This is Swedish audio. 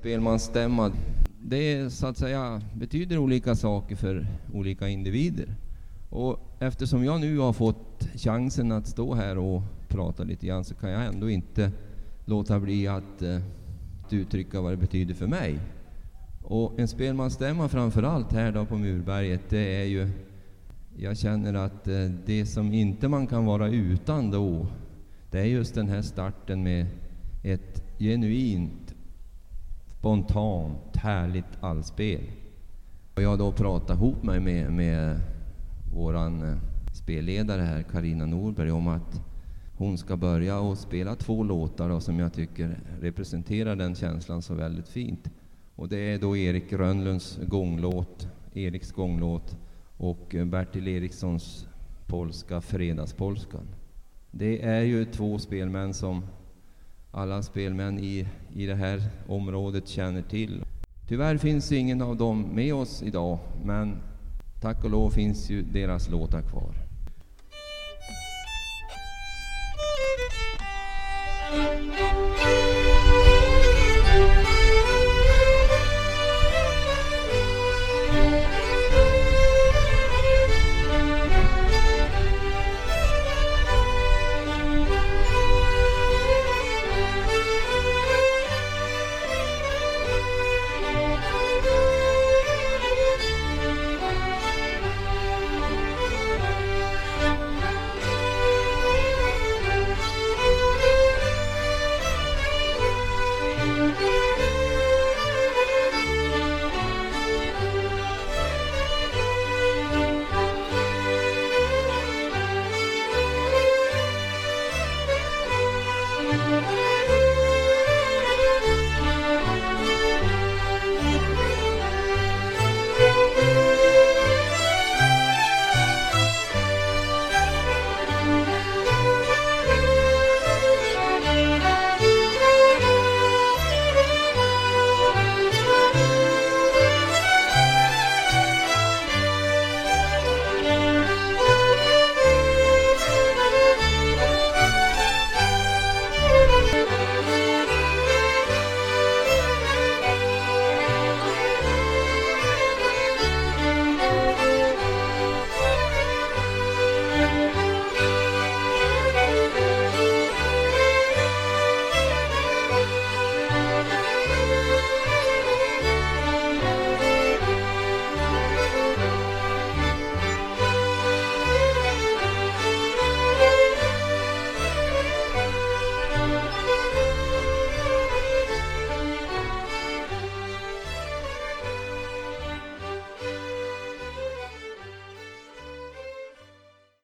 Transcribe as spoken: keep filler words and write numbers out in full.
spelmansstämma, det så att säga betyder olika saker för olika individer. Och eftersom jag nu har fått chansen att stå här och prata lite grann, så kan jag ändå inte låta bli att, uh, att uttrycka vad det betyder för mig. Och en spelmansstämma framförallt här då på Murberget, det är ju, jag känner att uh, det som inte man kan vara utan då, det är just den här starten med ett genuint, spontant, härligt allspel. Och jag då pratar ihop mig med, med våran uh, spelledare här, Carina Norberg, om att hon ska börja och spela två låtar då, som jag tycker representerar den känslan så väldigt fint. Och det är då Erik Rönnlunds gånglåt, Eriks gånglåt, och Bertil Erikssons polska, Fredagspolskan. Det är ju två spelmän som alla spelmän i, i det här området känner till. Tyvärr finns ingen av dem med oss idag, men tack och lov finns ju deras låtar kvar. Thank you.